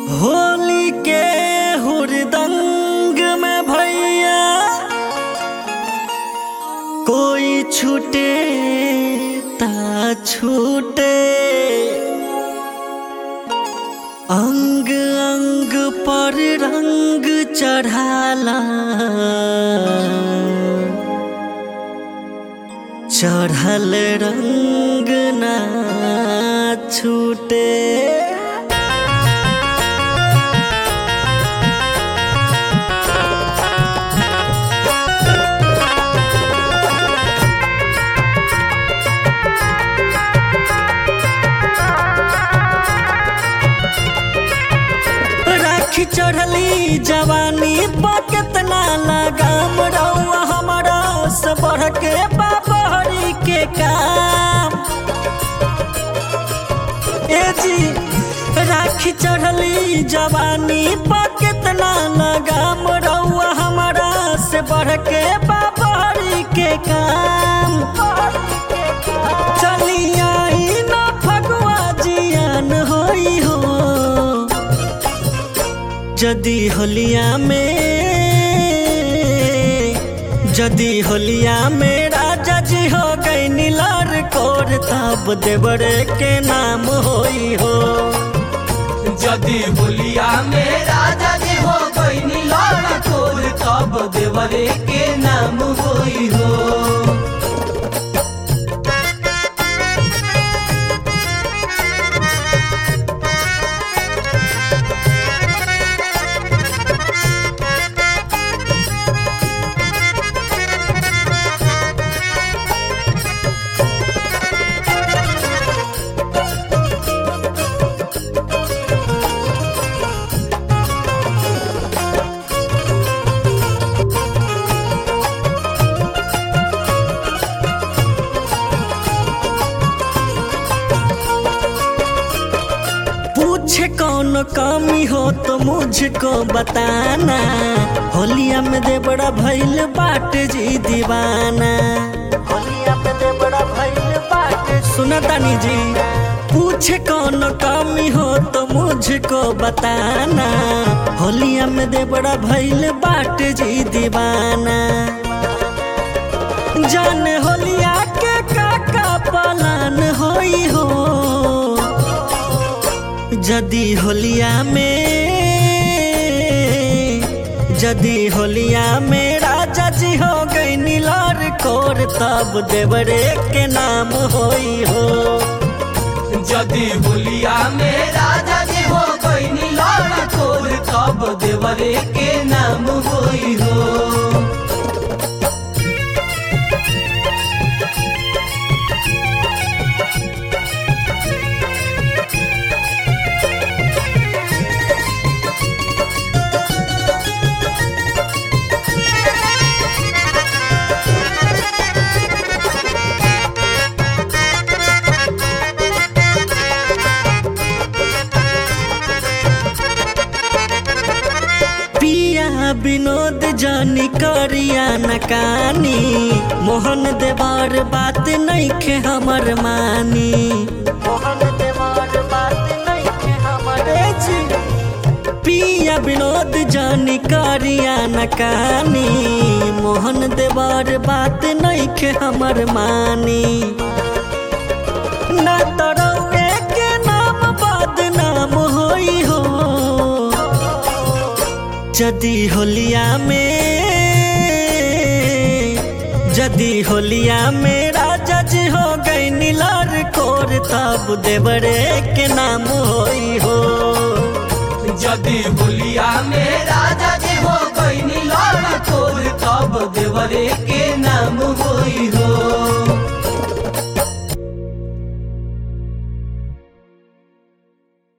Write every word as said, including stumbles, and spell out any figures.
होली के हुरदंग में भैया कोई छूटे ता छूटे, अंग अंग पर रंग चढ़ाला चढ़ल रंग ना छूटे। चढ़ली जवानी बा कितना लगाम रउआ हमारा से बढ़ के बाबरी के काम। ए जी राखी चढ़ली जवानी बा कितना लगाम रउआ हमारा से बढ़ के बाबरी के काम। चली आई ना फगुआ जियान होई हो जदी होलिया में जदी होलिया में राजा जी हो गई नीलार कोर तब देवरे के नाम होई हो। जदी होलिया में राजा जी हो गई नीलार कोर तब देवरे के नाम होई हो। पूछे कौन कमी हो तो मुझको बताना, होलिया में दे बड़ा भइल बाट जी दीवाना। होलिया में दे बड़ा भइल बाट सुना तानी जी। पूछे कौन कमी हो तो मुझको बताना, होलिया में दे बड़ा भइल बाट जी दीवाना। जाने होलिया के काका पालन होई हो जदी होलिया में जदी होलिया में राजा जी हो गई नीलार कोर तब देवरे के नाम होई हो। जदी होलिया में राजा जी हो गई नीलार कोर तब देवरे के नाम होई हो। विनोद जानी करिया नकानी, मोहन देवार बात नहीं खे हमर मानी। मोहन देवार बात नहीं खे हमर जी। पिया विनोद जानी करिया नकानी, मोहन देवार बात नहीं खे हमर मानी। ना तरौए के नाम बदनाम होई हो जदी होलिया में जदी होलिया में राजा जी हो गई नीलार कोर तब देवरे के नाम होई हो। जदी होलिया में